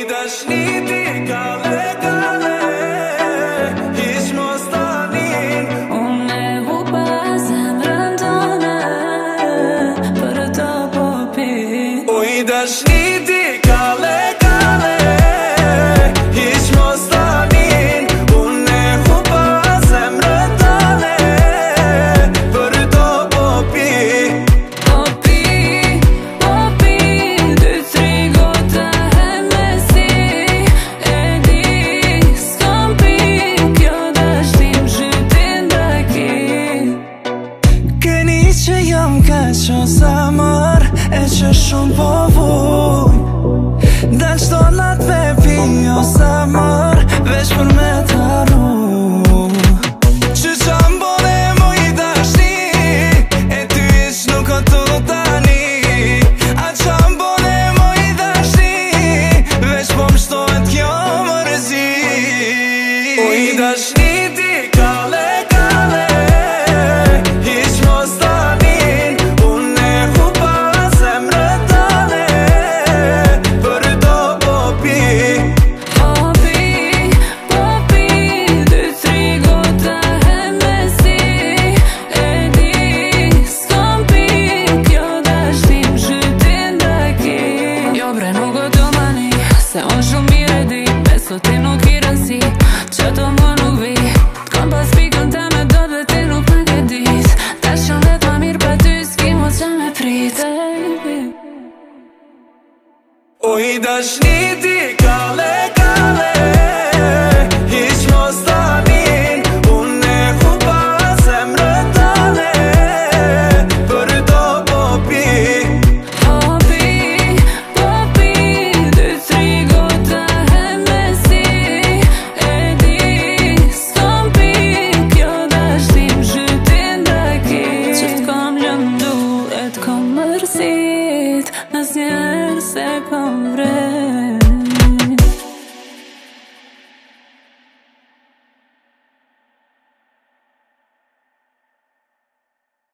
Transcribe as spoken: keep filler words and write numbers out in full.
dashniti kale kale, hiç mos tanin. Unë e hupa zemrën tone për të po pi. Oj dashniti kale kale, hiç mos tanin. Unë e hupa zemrën tone për të po pi. Po pi, po pi, dy, tri gota Hennessy. E di, s'kam pi, kjo dashnim zhytin daki. Keni që jam ka qo zamër, e që shumë po vuj. Dal qdo nat me pi o zamër, veç për me të arru. Që qam bone mu i dashni, e ty ish nuk o tu tani. A qam bone mu i dashni, veç po më shtojt kjo mërzi. O i dashni ti kale kale, hiç mos tanin. Unë e hupa zemrën tane për do po pi. Po pi, po pi, dy, tri gota Hennessy. E di, s'kam pi, kjo dashnim zhytin daki. Jo bre nuk o të mani, se unë shumë mire di, beso ti nuk i rënsi, që të më nuk vi. T'kom pas pikën ta me do dhe ti nuk më ke dit. Ta shumë vet ma mirë pa ty, s'ki mos që me prit. O i dashniti